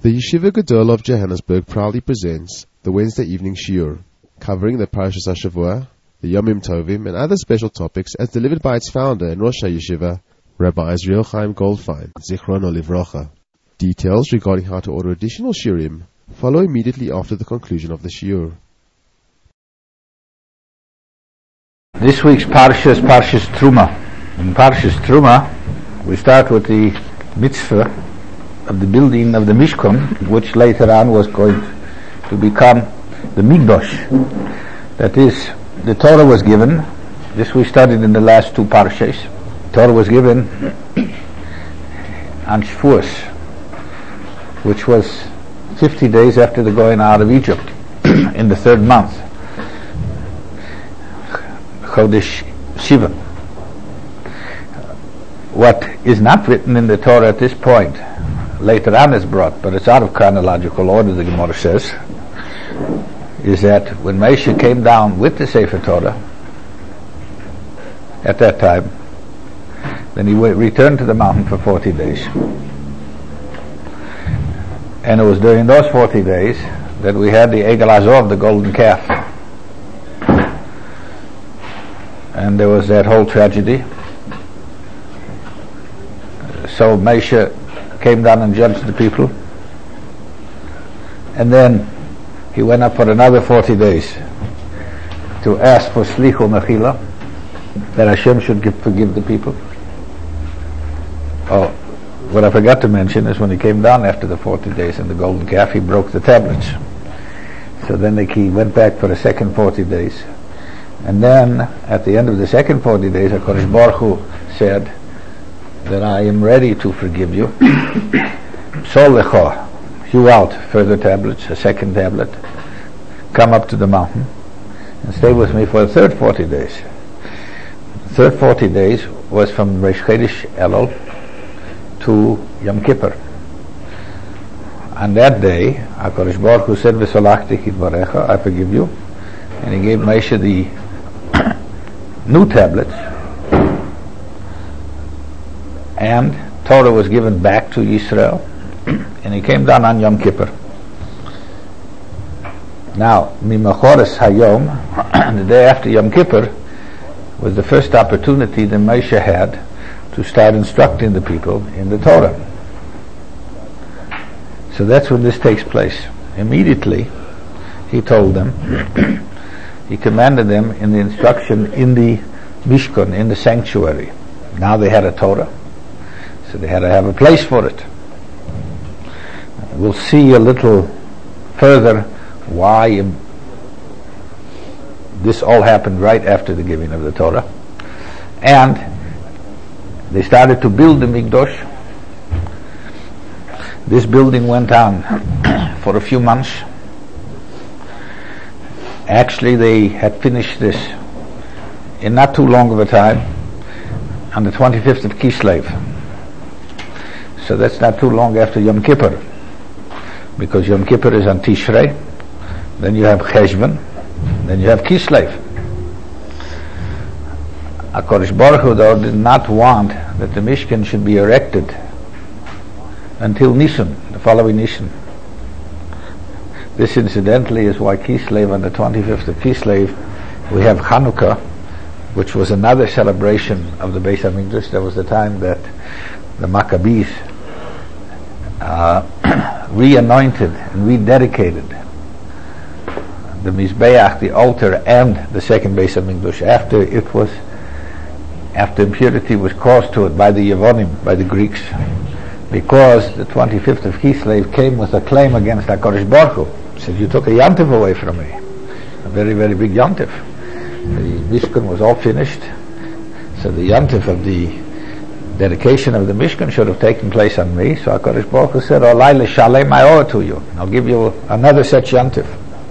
The Yeshiva Gadol of Johannesburg proudly presents the Wednesday evening shiur, covering the Parashas HaShavua, the Yomim Tovim, and other special topics as delivered by its founder and Rosh HaYeshiva, Rabbi Israel Chaim Goldfein, Zichrono Livrocha. Details regarding how to order additional shiurim follow immediately after the conclusion of the shiur. This week's Parsha is Parshas Truma. In Parshas Truma, we start with the mitzvah of the building of the Mishkan, which later on was going to become the Mikdash. That is, the Torah was given. This we studied in the last two Parshas. Torah was given on Shavuos, which was 50 days after the going out of Egypt, in the third month, Chodesh Shiva. What is not written in the Torah at this point, later on is brought, but it's out of chronological order, the Gemara says, is that when Moshe came down with the Sefer Torah, at that time, then he returned to the mountain for 40 days. And it was during those 40 days that we had the Egel Azov, the golden calf. And there was that whole tragedy. So Moshe came down and judged the people, and then he went up for another 40 days to ask for Slichu Mechila, that Hashem should forgive the people. Oh, what I forgot to mention is when he came down after the 40 days in the golden calf, he broke the tablets. So then he went back for the second 40 days. And then at the end of the second 40 days, HaKadosh Baruch Hu said that I am ready to forgive you. So lecha, hew out further tablets, a second tablet, come up to the mountain and stay with me for the third 40 days. The third 40 days was from Rosh Chodesh Elul to Yom Kippur. On that day, HaKadosh Baruch Hu said, V'solachti kitvarecha, I forgive you. And he gave Moshe the new tablets, and Torah was given back to Yisrael, and he came down on Yom Kippur. Now, Mimachoris Hayom, the day after Yom Kippur, was the first opportunity that Moshe had to start instructing the people in the Torah. So that's when this takes place. Immediately, he told them, he commanded them in the instruction in the Mishkan, in the sanctuary. Now they had a Torah, so they had to have a place for it. We'll see a little further why this all happened right after the giving of the Torah. And they started to build the Mikdash. This building went on for a few months. Actually, they had finished this in not too long of a time, on the 25th of Kislev. So that's not too long after Yom Kippur, because Yom Kippur is on Tishrei, then you have Cheshvan, then you have Kislev. HaKadosh Baruch Hu, though, did not want that the Mishkan should be erected until Nisan, the following Nisan. This, incidentally, is why Kislev, on the 25th of Kislev, we have Chanukah, which was another celebration of the Beis HaMikdash. That was the time that the Maccabees re-anointed and rededicated the Mizbeach, the altar, and the second Beis HaMikdash after impurity was caused to it by the Yevonim, by the Greeks, because the 25th of Kislev came with a claim against HaKadosh Baruch Hu. He said, you took a Yantif away from me, a very, very big Yantif. The Mishkan was all finished, so the Yantif of the dedication of the Mishkan should have taken place on me. So HaKadosh Baruch Hu said, Olai l'shalem, I owe it to you. I'll give you another such Yantif.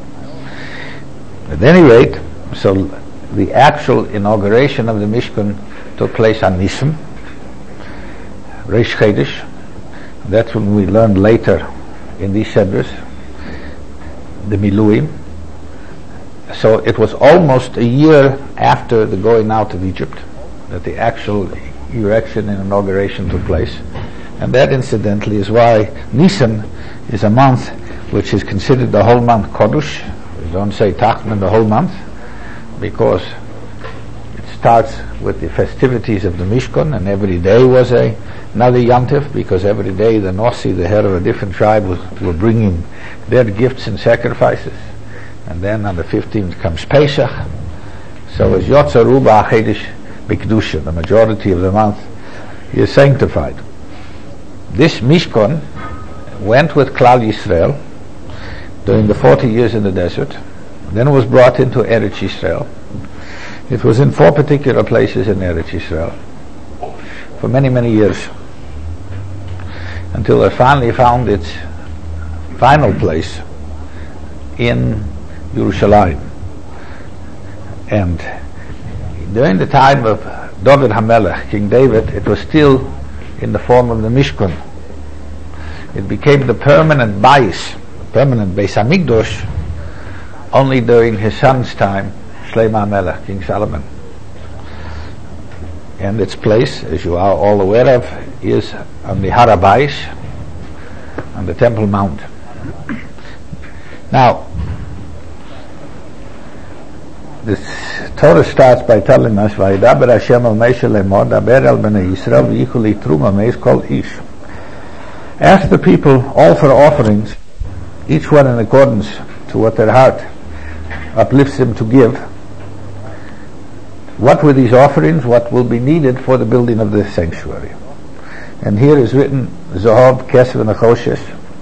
At any rate, so the actual inauguration of the Mishkan took place on Nisan, Rosh Chodesh. That's when we learned later in these sedras, the Miluim. So it was almost a year after the going out of Egypt that the actual erection and inauguration took place. And that, incidentally, is why Nisan is a month which is considered the whole month Kodesh. We don't say Tachman the whole month, because it starts with the festivities of the Mishkan, and every day was another Yantif, because every day the Nossi, the head of a different tribe, were bringing their gifts and sacrifices. And then on the 15th comes Pesach. So as Yotza Ruba Chedesh Mikdusha, the majority of the month is sanctified. This Mishkan went with Klal Yisrael during the 40 years in the desert. Then it was brought into Eretz Yisrael. It was in 4 particular places in Eretz Yisrael for many, many years, until it finally found its final place in Yerushalayim. And during the time of David HaMelech, King David, it was still in the form of the Mishkan. It became the permanent Beis HaMikdash only during his son's time, Shlomo HaMelech, King Solomon. And its place, as you are all aware of, is on the Har HaBayis, on the Temple Mount. Now, the Torah starts by telling us, "Vayidaber Hashem al Moshe lemor, daber el bnei Yisrael v'yichu li truma meis kol ish." Ask the people all for offerings, each one in accordance to what their heart uplifts them to give. What were these offerings? What will be needed for the building of the sanctuary? And here is written Zohab, Kesef, and Achoshes.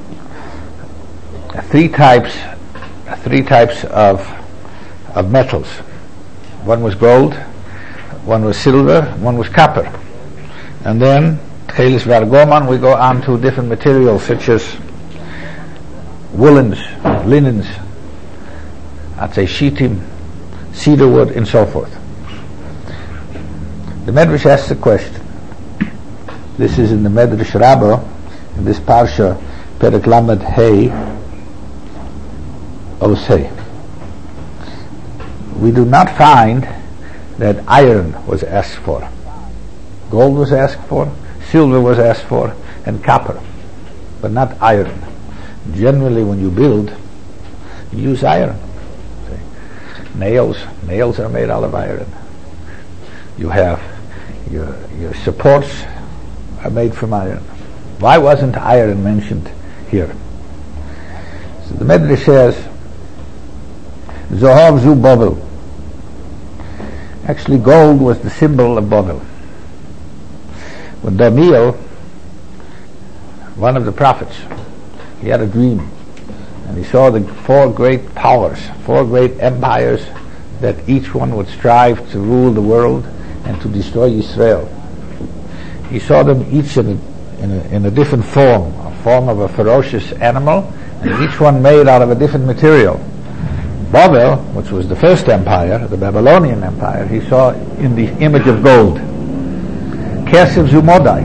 Three types of metals. One was gold, one was silver, one was copper. And then Chelis Vargoman, we go on to different materials such as woolens, linens, I'd say shittim, cedar wood, and so forth. The Medrash asks a question. This is in the Medrash Rabbah, in this Parsha, Perek Lamed Hey, Osei. We do not find that iron was asked for. Gold was asked for, silver was asked for, and copper, but not iron. Generally, when you build, you use iron. Nails are made out of iron. You have your supports are made from iron. Why wasn't iron mentioned here? So the Medrash says, Zohav zu Babel. Actually, gold was the symbol of Babel. When Daniel, one of the prophets, he had a dream, and he saw the 4 great powers, 4 great empires, that each one would strive to rule the world and to destroy Israel. He saw them each in a different form, a form of a ferocious animal, and each one made out of a different material. Babel, which was the first empire, the Babylonian Empire, he saw in the image of gold. Kesef zu Modai.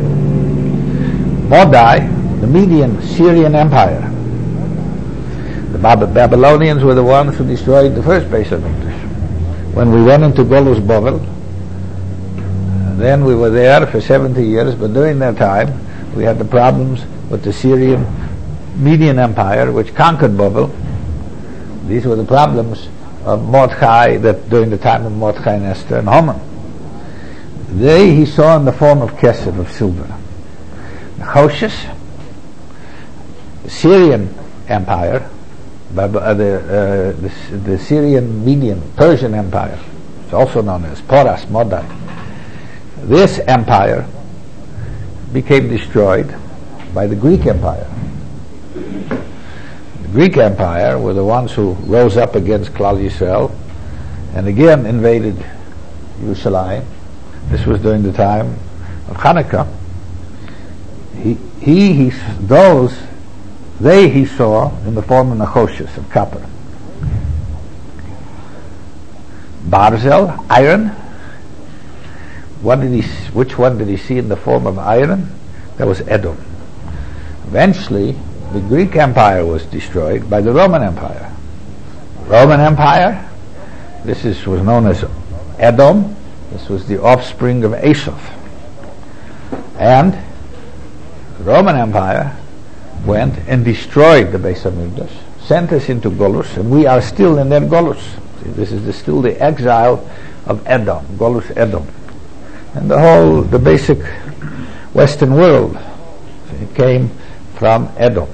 Modai, the Median Syrian Empire. The Babylonians were the ones who destroyed the first Beis HaMikdash. When we went into Golus Babel, then we were there for 70 years, but during that time we had the problems with the Syrian Median Empire, which conquered Babel. These were the problems of Mordechai, that during the time of Mordechai and Esther and Haman. They he saw in the form of kesef, of silver. Choshes, the Syrian Empire, the Syrian Median Persian Empire, it's also known as Poras Modai. This empire became destroyed by the Greek Empire. The Greek Empire were the ones who rose up against Klal Yisrael and again invaded Yerushalayim. This was during the time of Hanukkah. He saw in the form of Nachoshes, of copper. Barzel, iron. Which one did he see in the form of iron? That was Edom. Eventually, the Greek Empire was destroyed by the Roman Empire. Roman Empire, was known as Edom. This was the offspring of Esau. And the Roman Empire went and destroyed the Beis Hamikdash, sent us into Golus, and we are still in that Golus. See, this is still the exile of Edom, Golus Edom. And the basic Western world came from Edom.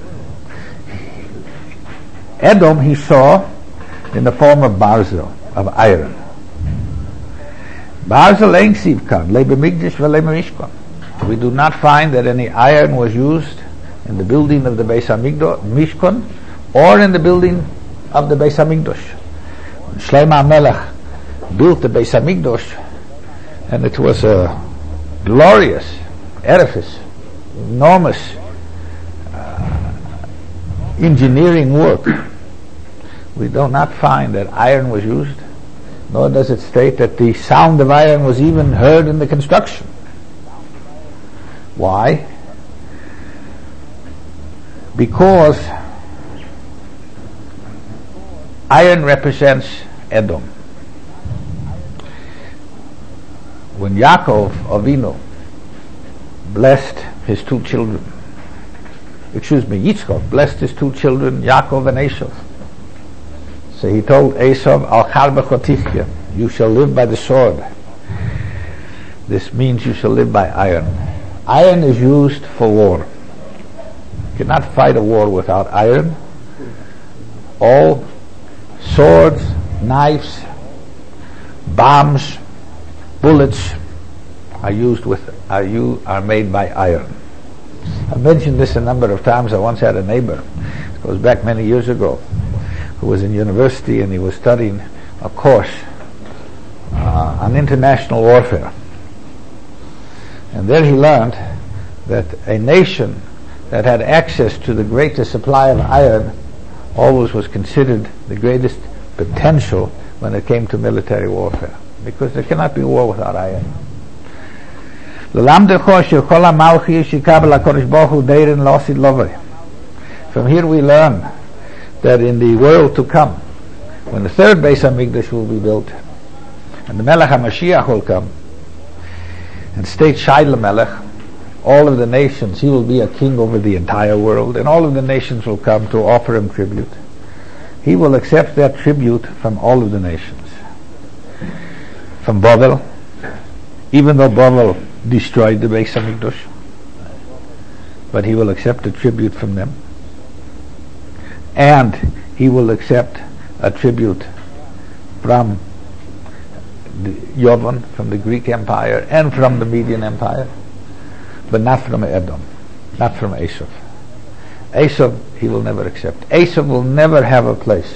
Edom he saw in the form of Barzel, of iron. Barzel ein sivkan, le b'mikdash v'le b'mishkan. We do not find that any iron was used in the building of the Beis Hamikdash, Mishkan, or in the building of the Beis Hamikdash. When Shlomo HaMelech built the Beis Hamikdash, and it was a glorious edifice, enormous engineering work. We do not find that iron was used, nor does it state that the sound of iron was even heard in the construction. Why? Because iron represents Edom. When Yaakov Avinu blessed his two children, Yitzchak blessed his two children, Yaakov and Esav. So he told Esav, Al char b'chotichya, you shall live by the sword. This means you shall live by iron. Iron is used for war. You cannot fight a war without iron. All swords, knives, bombs, bullets are made by iron. I've mentioned this a number of times. I once had a neighbor, it goes back many years ago, who was in university and he was studying a course on international warfare. And there he learned that a nation that had access to the greatest supply of iron always was considered the greatest potential when it came to military warfare, because there cannot be war without iron. From here we learn that in the world to come, when the third Beis Hamikdash will be built, and the Melech HaMashiach will come, and state Shai Melech, all of the nations, he will be a king over the entire world, and all of the nations will come to offer him tribute. He will accept that tribute from all of the nations. From Babel, even though Babel destroyed the Beis Hamikdash, but he will accept a tribute from them. And he will accept a tribute from the Yavon, from the Greek Empire, and from the Median Empire, but not from Edom, not from Esav. Esav he will never accept. Esav will never have a place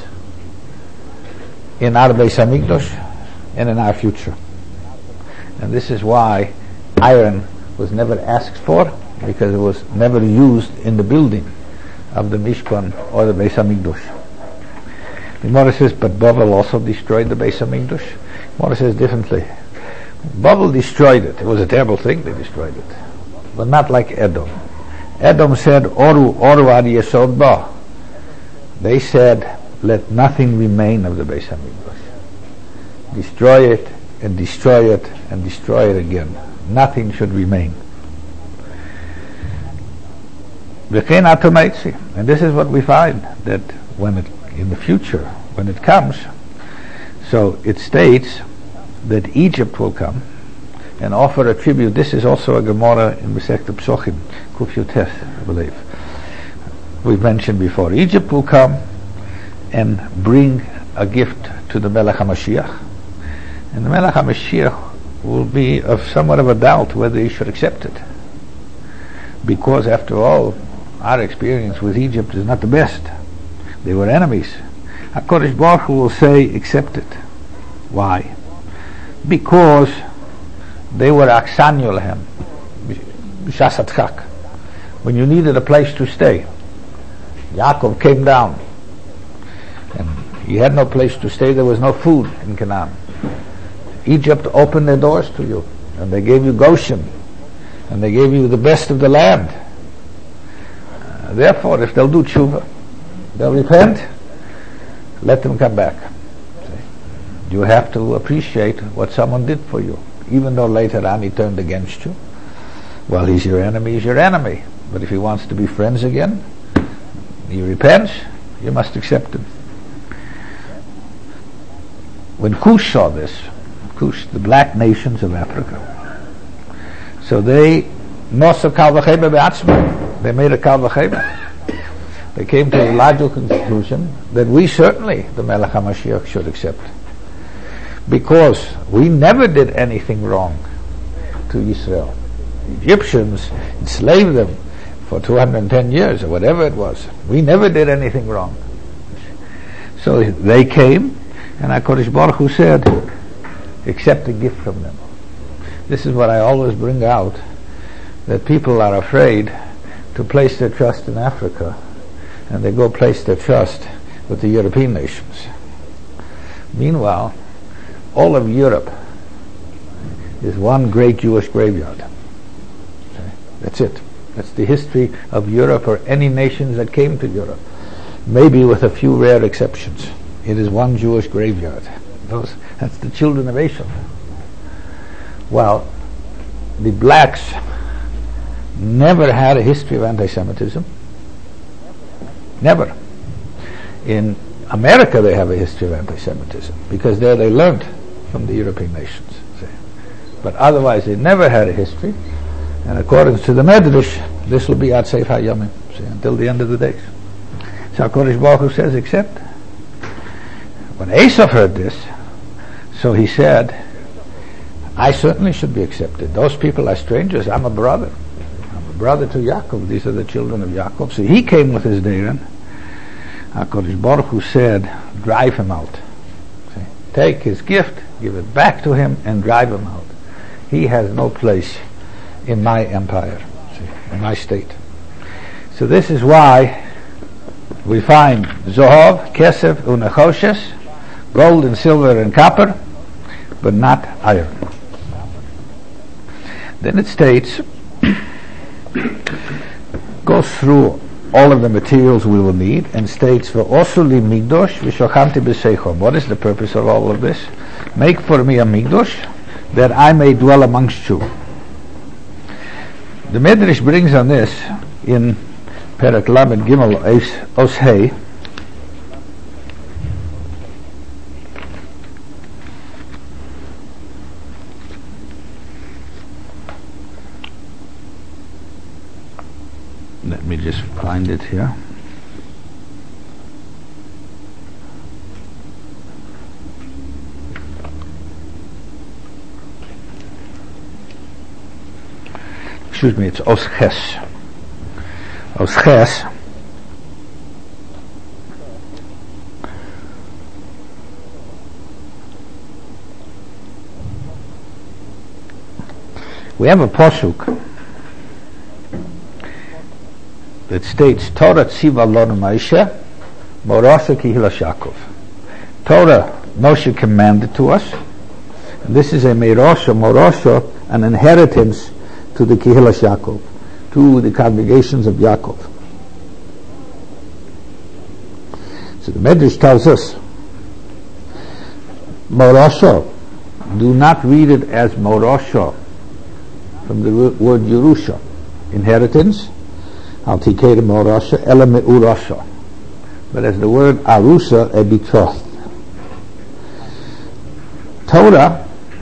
in our Beis Hamikdash and in our future. And this is why iron was never asked for, because it was never used in the building of the Mishkan or the Beis Hamikdash. The Gemara says, but Babel also destroyed the Beis Hamikdash. The Gemara says differently. Babel destroyed it. It was a terrible thing, they destroyed it. But not like Edom. Edom said, Oru ad yesod ba. They said, let nothing remain of the Beis Hamikdash. Destroy it, and destroy it, and destroy it again. Nothing should remain. And this is what we find, that when it, in the future, when it comes, so it states that Egypt will come and offer a tribute. This is also a Gemara in Masechta Psochim, Kuf Yotes, I believe. We've mentioned before. Egypt will come and bring a gift to the Melech HaMashiach, and the Melech HaMashiach will be of somewhat of a doubt whether he should accept it, because after all, our experience with Egypt is not the best. They were enemies. HaKadosh Baruch Hu will say, accept it. Why? Because they were Aksanyo Lehem, B'shas Hatchak, when you needed a place to stay. Yaakov came down, and he had no place to stay. There was no food in Canaan. Egypt opened their doors to you, and they gave you Goshen, and they gave you the best of the land. Therefore, if they'll do tshuva, they'll repent, let them come back. See? You have to appreciate what someone did for you, even though later on he turned against you. Well, he's your enemy, he's your enemy. But if he wants to be friends again, he repents, you must accept him. When Kush saw this, Kush, the black nations of Africa, so they made a Kal V'chema. They came to a logical conclusion that we certainly, the Melech HaMashiach, should accept. Because we never did anything wrong to Israel. The Egyptians enslaved them for 210 years or whatever it was. We never did anything wrong. So they came, and HaKadosh Baruch Hu said, accept a gift from them. This is what I always bring out, that people are afraid to place their trust in Africa, and they go place their trust with the European nations. Meanwhile, all of Europe is one great Jewish graveyard. Okay? That's it. That's the history of Europe, or any nations that came to Europe, maybe with a few rare exceptions. It is one Jewish graveyard. That's the children of Esau. Well, the blacks never had a history of anti-Semitism. Never. In America they have a history of anti-Semitism, because there they learned from the European nations. See? But otherwise they never had a history, and according to the Medrash, this will be Ad Seif HaYomim, until the end of the days. So HaKadosh Baruch Hu says, accept. When Esau heard this, so he said, I certainly should be accepted. Those people are strangers. I'm a brother. I'm a brother to Yaakov. These are the children of Yaakov. So he came with his Deiran. HaKadosh Baruch Hu said, drive him out. See? Take his gift, give it back to him, and drive him out. He has no place in my empire, in my state. So this is why we find Zohov, Kesef, Unechoshes, gold and silver and copper, but not iron. Then it states, goes through all of the materials we will need, and states, V'osuli migdosh v'shochanti b'seichom. What is the purpose of all of this? Make for me a migdosh, that I may dwell amongst you. The Medrash brings on this in Perek Lamed Gimel Oshei, let me just find it here. Excuse me, it's Osches. Osches. We have a pasuk that states, Torah tziva lonu Moshe, morasha kihilas Yaakov. Torah, Moshe commanded to us. And this is a morasha, an inheritance to the Kihilas Yaakov, to the congregations of Yaakov. So the Medrash tells us, morasha, do not read it as morasha, from the word Yerusha, inheritance, al tikei morasha, ela me'urasha, but as the word arusa, a betrothed. Torah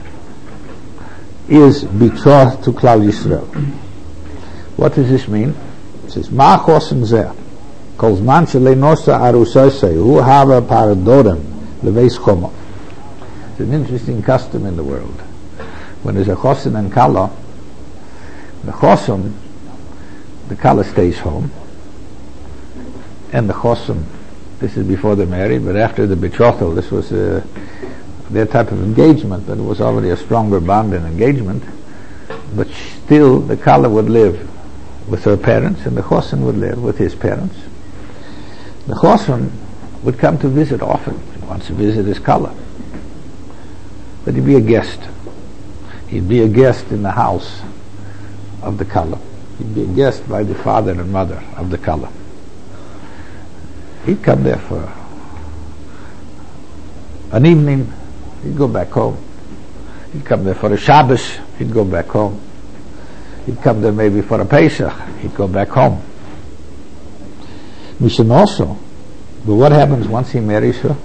is betrothed to Klal Yisrael. What does this mean? It says, Ma chosim zeh, kol zman shelei nosa arusasei, hu hava paradorem, leveis chomo. It's an interesting custom in the world. When there's a chosin and kala, the chosim, the kala stays home, and the chosim, this is before they're married, but after the betrothal, this was their type of engagement, but it was already a stronger bond and engagement. But still, the kala would live with her parents, and the chosin would live with his parents. The chosin would come to visit often. He wants to visit his kala, but he'd be a guest. He'd be a guest in the house of the kala. He'd be a guest by the father and mother of the kala. He'd come there for an evening. He'd go back home. He'd come there for a Shabbos. He'd go back home. He'd come there maybe for a Pesach. He'd go back home. Mission also. But what happens once he marries her?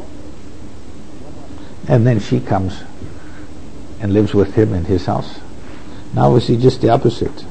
And then she comes and lives with him in his house. Now we see just the opposite.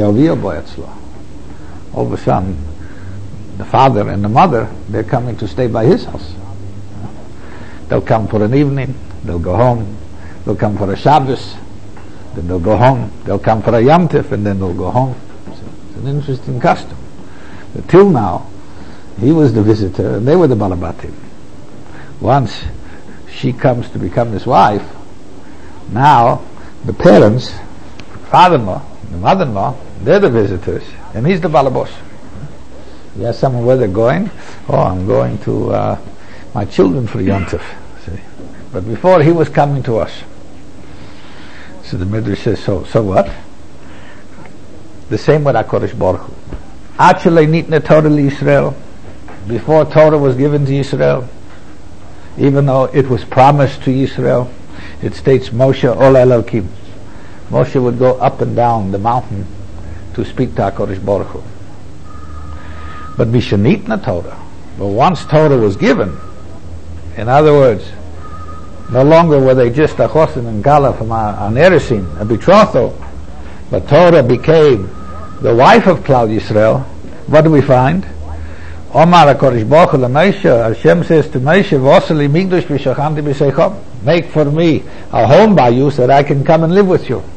All of a sudden, the father and the mother, they're coming to stay by his house. They'll come for an evening, they'll go home, they'll come for a Shabbos, then they'll go home, they'll come for a Yom Tif, and then they'll go home. It's an interesting custom. But till now, he was the visitor and they were the Balabatim. Once she comes to become his wife, now the parents, father-in-law, the mother-in-law, they're the visitors, and he's the Balabos. You ask someone where they're going. Oh, I'm going to my children for Yom Tov. See? But before he was coming to us. So the Midrash says, so what? The same with HaKadosh Baruch Hu. Actually, nitne Torah Israel. Before Torah was given to Israel, even though it was promised to Israel, it states Moshe Ol Elokim. Moshe would go up and down the mountain to speak to HaKadosh Baruch Hu. But Mishanitna Torah. But once Torah was given, in other words, no longer were they just a chosin and gala from an eresin, a betrothal, but Torah became the wife of Klal Yisrael. What do we find? Omar HaKadosh Baruch Hu LaMoshe, Hashem says to Moshe, V'oseli migdosh v'shachanti b'seichom. Make for me a home by you so that I can come and live with you.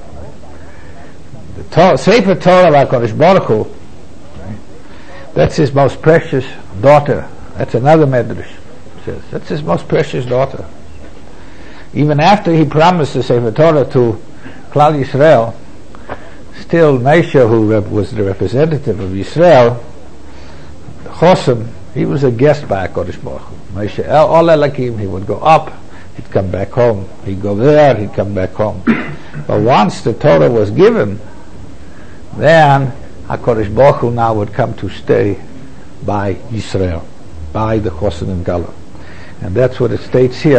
The Sefer Torah of HaKadosh Baruch Hu, that's his most precious daughter. That's another Medrash. Says that's his most precious daughter. Even after he promised the Sefer Torah to Klal Yisrael, still Moshe, who was the representative of Yisrael, Chosim, he was a guest by HaKadosh Baruch Hu. Moshe Ol Elakim, he would go up, he'd come back home. He'd go there, he'd come back home. But once the Torah was given, then HaKadosh Baruch Hu now would come to stay by Yisrael, by the Chosin and Gala. And that's what it states here,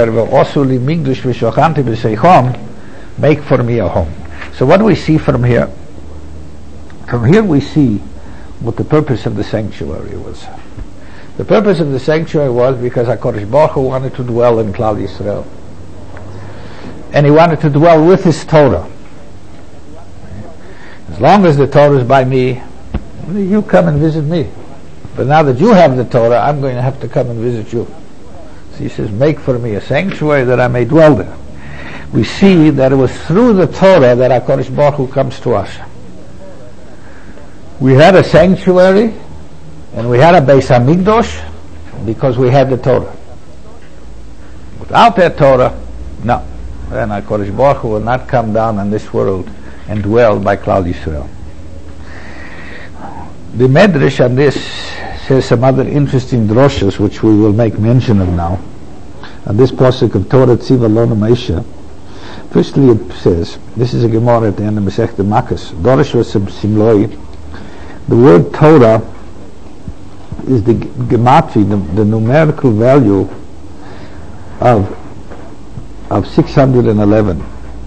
make for me a home. So what do we see from here? From here we see what the purpose of the sanctuary was. The purpose of the sanctuary was because HaKadosh Baruch Hu wanted to dwell in Klal Yisrael. And he wanted to dwell with his Torah. As long as the Torah is by me, you come and visit me. But now that you have the Torah, I'm going to have to come and visit you. So he says, make for me a sanctuary that I may dwell there. We see that it was through the Torah that HaKadosh Baruch Hu comes to us. We had a sanctuary and we had a Beis HaMikdash because we had the Torah. Without that Torah, no. Then HaKadosh Baruch Hu will not come down on this world and dwell by Klal Yisrael. The Medrash on this says some other interesting droshas which we will make mention of now. On this pasuk of Torah Tziva Lo Moshe, firstly it says, this is a Gemara at the end of Masechta Makkos, Dorish Simloi. The word Torah is the gematri, the numerical value of 611.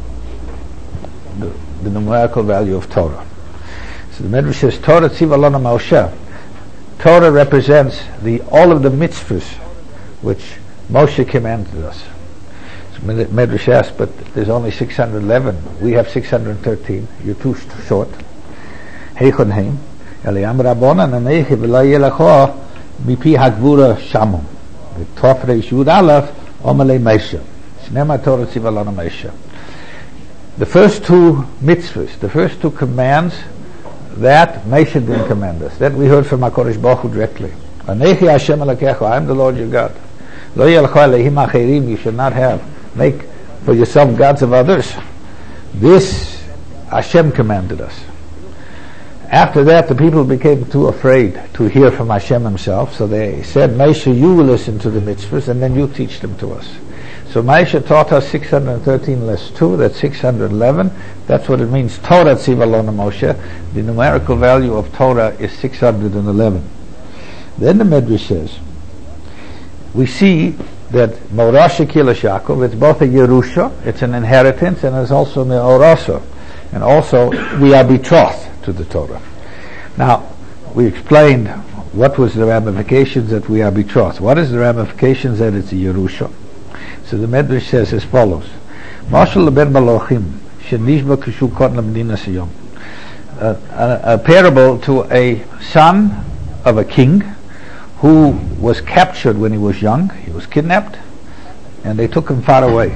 The numerical value of Torah. So the Medrash says Torah Tziva Lo Moshe. Torah represents all of the mitzvahs which Moshe commanded us. So Medrash asks, but there's only 611. We have 613. You're too short. Heichon heim. Eliam Rabbanan Amechi V'lo Yelecho Mipi Hagvura Shamum. V'tofrei Yud Aleph Omelei Moshe. Shnema Torah Tziva Lo Moshe. The first two mitzvahs, the first two commands, that Moshe didn't command us. That we heard from HaKadosh Baruch Hu directly. Anechi Hashem Elokecha, I am the Lord your God. Lo yelcho elehim acherim, you should not make for yourself gods of others. This Hashem commanded us. After that, the people became too afraid to hear from Hashem himself, so they said, Moshe, you will listen to the mitzvahs, and then you teach them to us. So Moshe taught us 613 less 2, that's 611. That's what it means, Torah Tziva Lo Moshe. The numerical value of Torah is 611. Then the Medrash says, we see that Morasha Kilash Yaakov, it's both a Yerusha, it's an inheritance, and it's also Me'orasa. And also, we are betrothed to the Torah. Now, we explained what was the ramifications that we are betrothed? What is the ramifications that it's a Yerusha? So the Medrash says as follows: Mashal leben balochim shenishba kishu kon lemdina siyom. A parable to a son of a king who was captured when he was young. He was kidnapped, and they took him far away.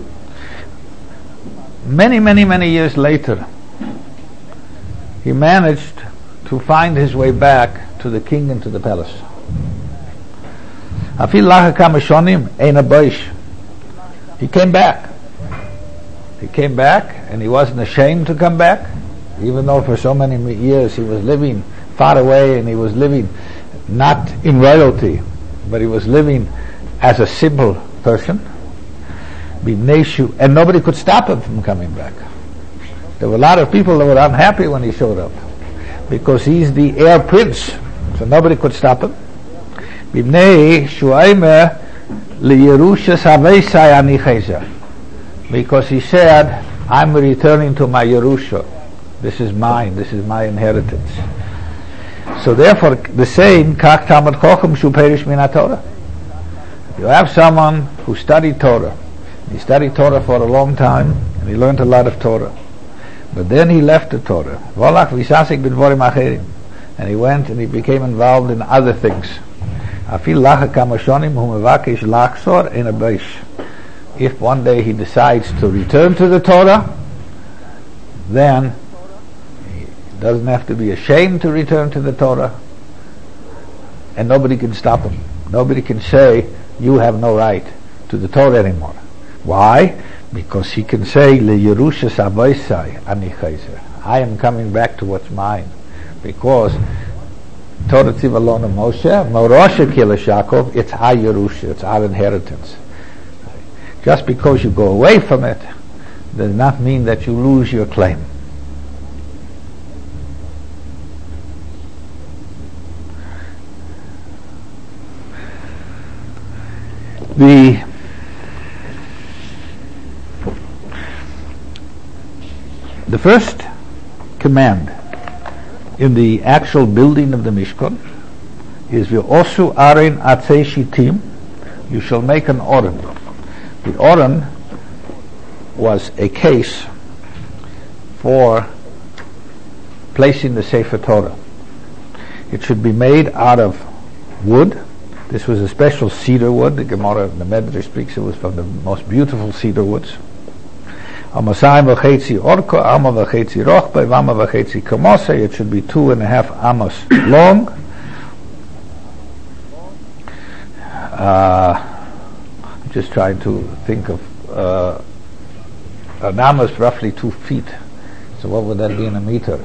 Many years later, he managed to find his way back to the king and to the palace. He came back. He came back, and he wasn't ashamed to come back, even though for so many years he was living far away, and he was living not in royalty, but he was living as a simple person. And nobody could stop him from coming back. There were a lot of people that were unhappy when he showed up, because he's the heir prince, so nobody could stop him. Because he said, I'm returning to my Yerusha. This is mine, this is my inheritance. So therefore, the saying, Kach Talmud Chochem Shu Perish Min HaTorah. You have someone who studied Torah. He studied Torah for a long time, and he learned a lot of Torah. But then he left the Torah. Volach Visasik B'Dvorim Acherim. And he went and he became involved in other things. Afil Lacha Kamashonim Hu Mevakish Lachsor in a Beish. If one day he decides to return to the Torah, then he doesn't have to be ashamed to return to the Torah, and nobody can stop him. Nobody can say, you have no right to the Torah anymore. Why? Because he can say, Le Yerusha Savoisai Ani Chayzer. I am coming back to what's mine. Because Torah Tzivalon of Moshe, Morosha Kilash Yaakov, it's our Yerusha, it's our inheritance. Just because you go away from it does not mean that you lose your claim. The first command in the actual building of the Mishkan is V'osu arin atzei shitim, you shall make an oren. The oren was a case for placing the Sefer Torah. It should be made out of wood. This was a special cedar wood. The Gemara, the Medrash speaks, it was from the most beautiful cedar woods. Amasayim v'chetzi orko, amma v'chetzi rochbei, v'amma v'chetzi kamosei. It should be 2.5 amos long. Just trying to think of an amos roughly 2 feet. So what would that be in a meter?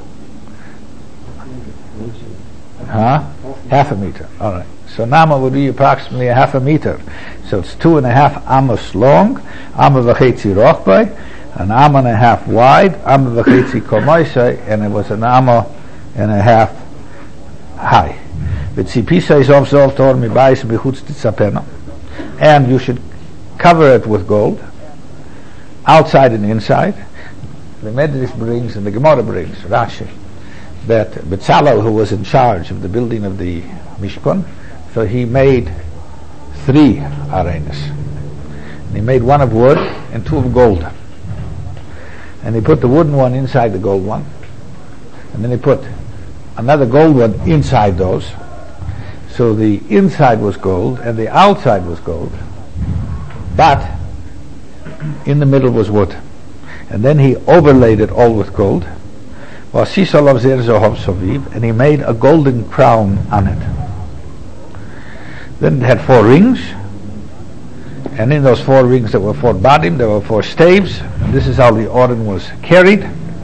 Half a meter. All right. So nama would be approximately 1/2 meter. So it's 2.5 amos long, amma v'chetzi rochbei, an amma and a half wide, amma v'chetzi komoisei, and it was an amma and a half high. V'tzipisa is also torah mibayis b'chutz titzapena, and you should cover it with gold, outside and inside. The Medrash brings and the Gemara brings, Rashi, that Bezalel, who was in charge of the building of the Mishkan, so he made 3 arenas. And he made 1 of wood and 2 of gold. And he put the wooden one inside the gold one. And then he put another gold one inside those. So the inside was gold and the outside was gold. But in the middle was wood. And then he overlaid it all with gold. And he made a golden crown on it. Then it had 4 rings, and in those 4 rings there were 4 badim, there were 4 staves, and this is how the oren was carried.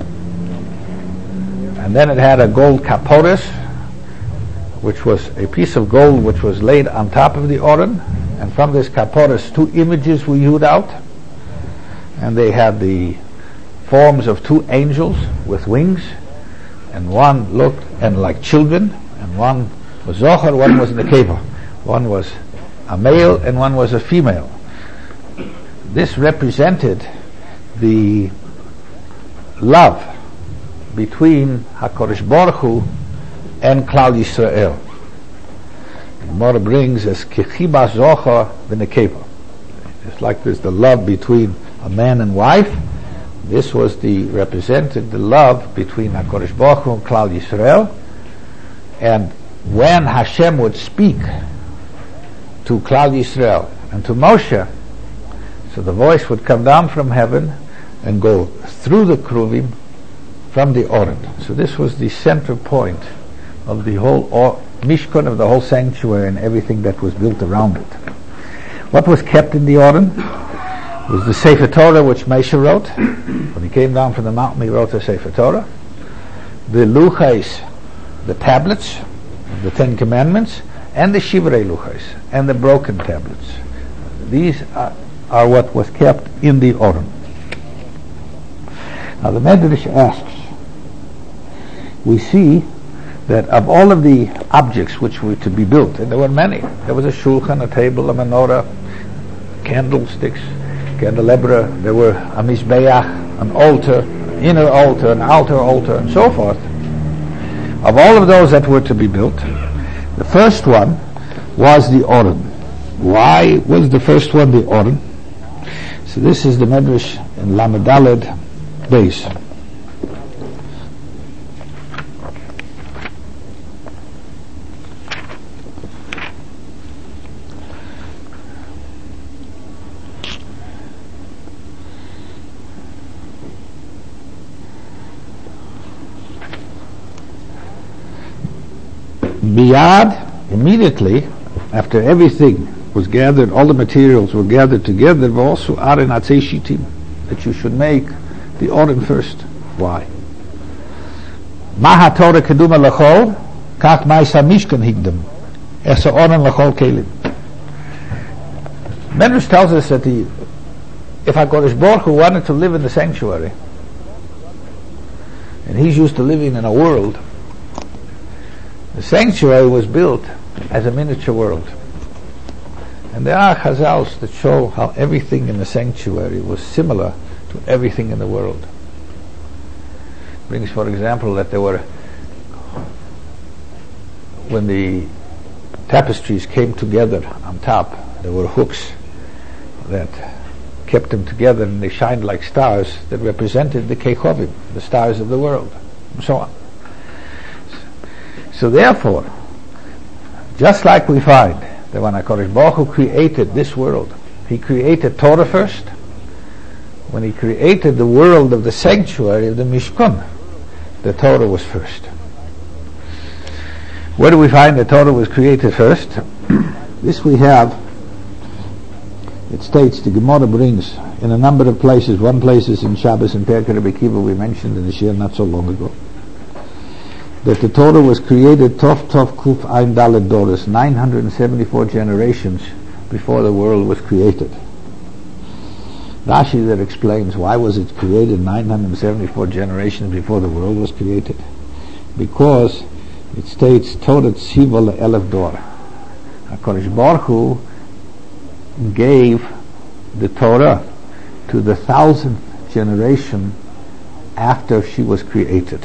And then it had a gold kaporis, which was a piece of gold which was laid on top of the oren, and from this kaporis 2 images were hewed out, and they had the forms of 2 angels with wings, and one looked and like children, and one was zohar, one was nekeva. One was a male and one was a female. This represented the love between HaKadosh Baruch Hu and Klal Yisrael. The Gemara brings as Kechiba Zocha v'Nekeva. It's like there's the love between a man and wife. This was represented the love between HaKadosh Baruch Hu and Klal Yisrael. And when Hashem would speak to Klal Yisrael and to Moshe, so the voice would come down from heaven and go through the Kruvim from the Oren. So this was the center point of the whole Mishkan, of the whole sanctuary and everything that was built around it. What was kept in the Oren was the Sefer Torah which Moshe wrote. When he came down from the mountain, he wrote the Sefer Torah. The Luchais, the tablets, the Ten Commandments, and the Shivrei Luchais, and the broken tablets. These are what was kept in the Oren. Now the Medrash asks, we see that of all of the objects which were to be built, and there were many, there was a shulchan, a table, a menorah, candlesticks, candelabra, there were a mizbeach, an altar, an inner altar, an outer altar, and so forth. Of all of those that were to be built, the first one was the Oren. Why was the first one the Oren? So this is the Medrash in Lamed Daled Beis. Biyad, immediately after everything was gathered, all the materials were gathered together, there were also Aren Atzei Shitim, that you should make the Oren first. Why? Maha Torah Keduma Lachol, Kach Maisa Mishkan Higdam, Esa Oren Lachol Kelim. Medrash tells us that if HaKadosh Baruch Hu wanted to live in the sanctuary, and he's used to living in a world, the sanctuary was built as a miniature world. And there are chazals that show how everything in the sanctuary was similar to everything in the world. Brings, for example, that there were, when the tapestries came together on top, there were hooks that kept them together, and they shined like stars that represented the Kechovim, the stars of the world, and so on. So therefore, just like we find that when HaKadosh Baruch Hu created this world, he created Torah first. When he created the world of the sanctuary of the Mishkan, the Torah was first. Where do we find the Torah was created first? This we have, it states, the Gemara brings in a number of places. One place is in Shabbos and Perkei Rebbe Kiva, we mentioned in the Shir not so long ago, that the Torah was created Tov Kuf Ein Dalet Doros, 974 generations before the world was created. Rashi that explains why was it created 974 generations before the world was created. Because it states Torah Tziva Le'elef Dor. HaKadosh Baruch Hu gave the Torah to the 1,000th generation after she was created.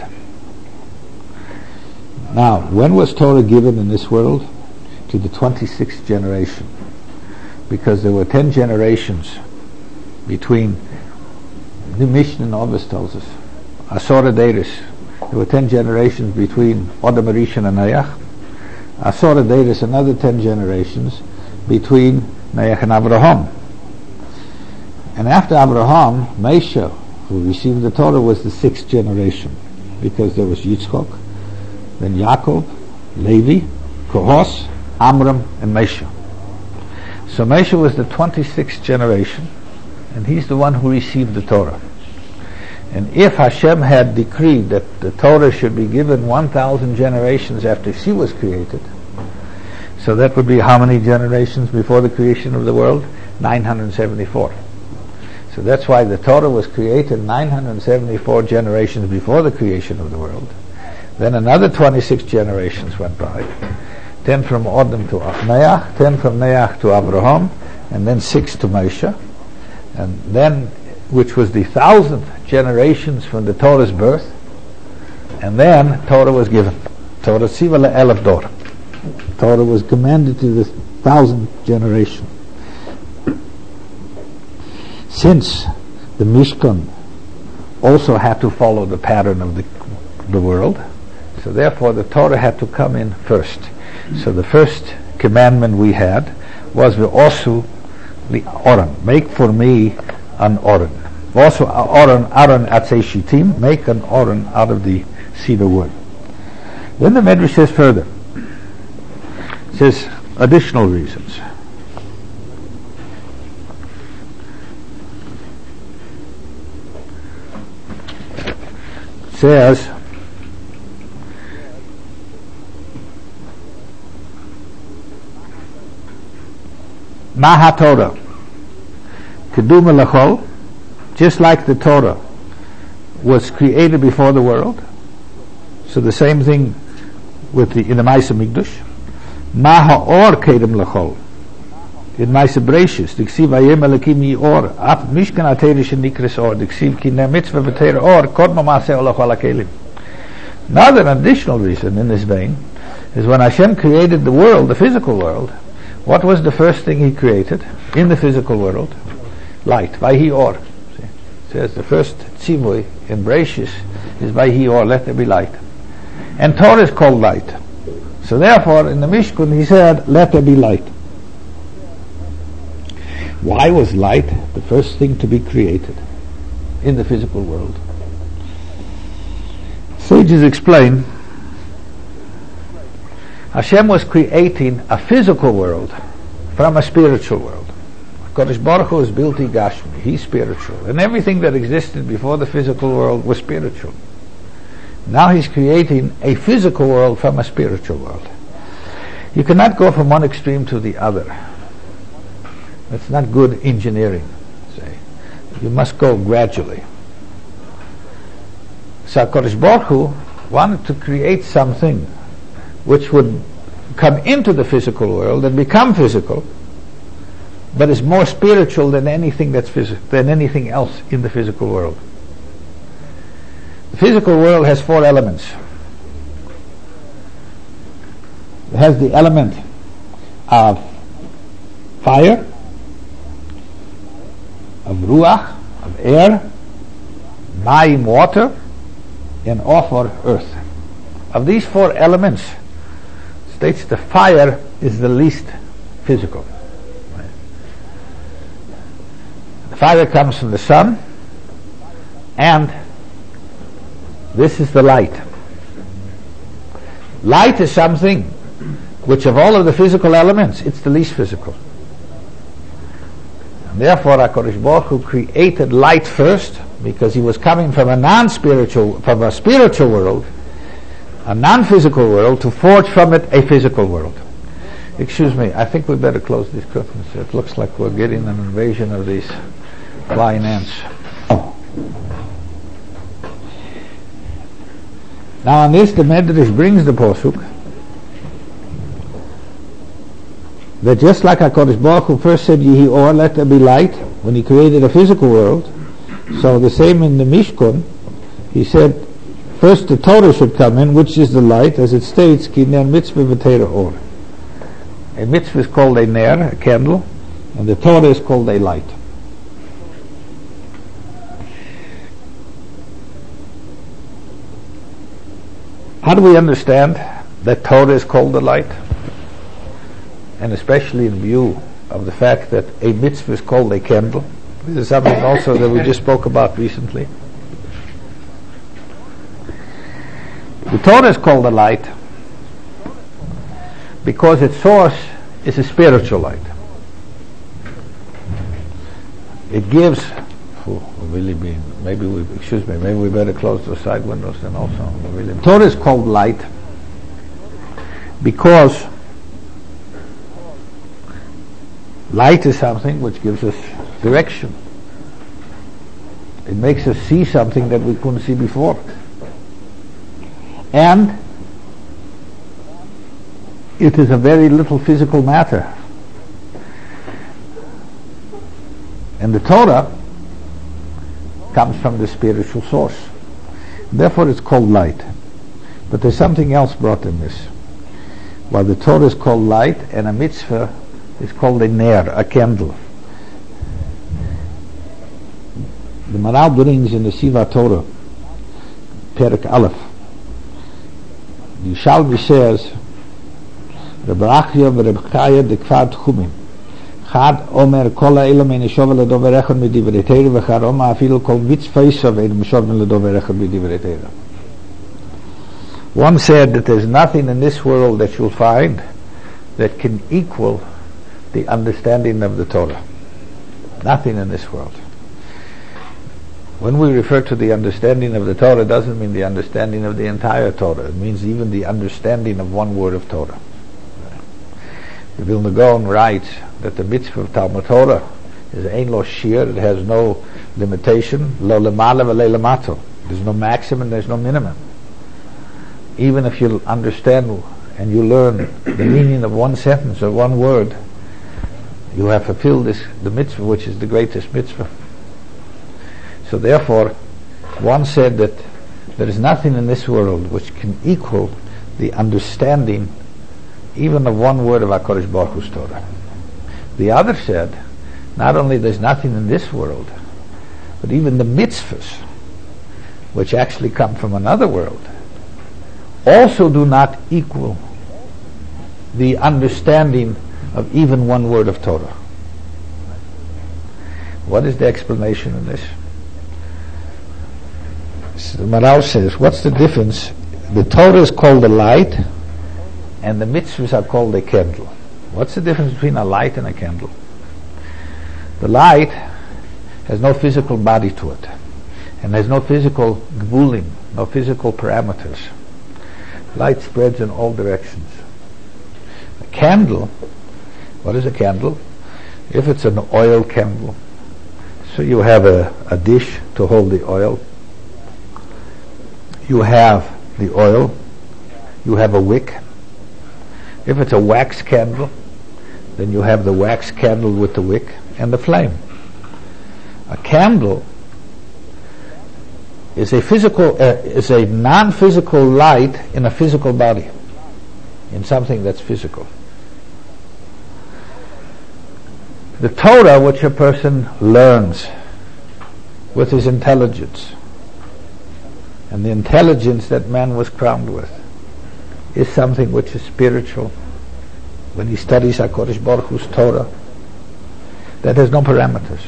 Now, when was Torah given in this world? To the 26th generation. Because there were 10 generations between, the Mishnah Novus tells us, Asora Deiris. There were 10 generations between Adam Rishon and Noach. Asora Deiris, another 10 generations between Noach and Abraham. And after Abraham, Moshe, who received the Torah, was the 6th generation. Because there was Yitzchok, then Yaakov, Levi, Kohos, Amram, and Moshe. So Moshe was the 26th generation, and he's the one who received the Torah. And if Hashem had decreed that the Torah should be given 1,000 generations after she was created, so that would be how many generations before the creation of the world? 974. So that's why the Torah was created 974 generations before the creation of the world. Then another 26 generations went by. 10 from Adam to Noach, 10 from Noach to Abraham, and then 6 to Moshe. And then, which was the 1,000th generations from the Torah's birth. And then Torah was given. Torah Tziva Le'elef Dor. Torah was commanded to the 1,000th generation. Since the Mishkan also had to follow the pattern of the world, so therefore the Torah had to come in first. So the first commandment we had was V'osu li'oron, make for me an oron. Also oron atzei shitim, make an oron out of the cedar wood. Then the Medrash says further, it says additional reasons. It says Maha Torah Keduma Lachol, just like the Torah was created before the world, so the same thing with in the Ma'aseh Mikdash. Maha Or Kedum Lachol, in Ma'aseh Bereishis, Diksiv Hayem Elokim Yi Or, Af Mishkan HaTorah Shenikras Or, Diksiv Ki Ne Mitzvah V'Torah Or, Kodma Ma'aseh Olachol HaKelim. Another additional reason in this vein is when Hashem created the world, the physical world, what was the first thing He created in the physical world? Light. Vayhi Or. See? It says the first tzivui in Bereishis is Vayhi Or, let there be light. And Torah is called light. So therefore, in the Mishkan, He said, let there be light. Why was light the first thing to be created in the physical world? Sages explain, Hashem was creating a physical world from a spiritual world. Kodesh Baruch Hu is Bilti Gashmi, He's spiritual. And everything that existed before the physical world was spiritual. Now He's creating a physical world from a spiritual world. You cannot go from one extreme to the other. That's not good engineering, say. You must go gradually. So Kodesh Baruch Hu wanted to create something which would come into the physical world and become physical, but is more spiritual than anything than anything else in the physical world. The physical world has 4 elements. It has the element of fire, of ruach, of air, mayim, water, and ophor, earth. Of these 4 elements, states the fire is the least physical. The fire comes from the sun, and this is the light. Light is something which, of all of the physical elements, it's the least physical. And therefore, HaKadosh Baruch Hu created light first, because He was coming from from a spiritual world, a non-physical world, to forge from it a physical world. Excuse me, I think we better close these curtains. It looks like we're getting an invasion of these flying ants. Now on this, the Medrash brings the posuk that just like HaKadosh Baruch Hu first said, Yehi Or, let there be light, when He created a physical world, so the same in the Mishkan, He said, first the Torah should come in, which is the light, as it states, Ki ner mitzvah v'teira or. A mitzvah is called a ner, a candle, and the Torah is called a light. How do we understand that Torah is called the light? And especially in view of the fact that a mitzvah is called a candle. This is something also that we just spoke about recently. The Torah is called a light because its source is a spiritual light. It gives. Maybe we better close the side windows then also. Torah is called light because light is something which gives us direction. It makes us see something that we couldn't see before. And it is a very little physical matter. And the Torah comes from the spiritual source. Therefore it's called light. But there's something else brought in this. while the Torah is called light, and a mitzvah is called a ner, a candle. The Maral brings in the Siva Torah, Perek Aleph, the Yishalmi says, Reb Achya v'Reb Chaya dekvar tchumim. Chad omer kol ha'elam ein yeshov ledover echad midivrei Torah, v'chad omer afilu kol mitzvah isav ein yeshov ledover echad midivrei Torah. One said that there's nothing in this world that you'll find that can equal the understanding of the Torah. Nothing in this world. When we refer to the understanding of the Torah, it doesn't mean the understanding of the entire Torah. It means even the understanding of one word of Torah. The Vilna Gaon writes that the mitzvah of Talmud Torah is ein lo shir, it has no limitation, lo lemala v'le lemato. There's no maximum, there's no minimum. Even if you understand and you learn the meaning of one sentence or one word, you have fulfilled the mitzvah, which is the greatest mitzvah. So therefore, one said that there is nothing in this world which can equal the understanding even of one word of HaKadosh Baruch Hu's Torah. The other said, not only there's nothing in this world, but even the mitzvahs, which actually come from another world, also do not equal the understanding of even one word of Torah. What is the explanation in this? So the Maral says, what's the difference? The Torah is called a light, and the mitzvahs are called a candle. What's the difference between a light and a candle? The light has no physical body to it, and has no physical gvulim, no physical parameters. Light spreads in all directions. A candle, what is a candle? If it's an oil candle, so you have a dish to hold the oil, you have the oil, you have a wick. If it's a wax candle, then you have the wax candle with the wick and the flame. A candle is a non-physical light in a physical body, in something that's physical. The Torah which a person learns with his intelligence, and the intelligence that man was crowned with, is something which is spiritual. When he studies HaKadosh Baruch Hu's Torah, that has no parameters.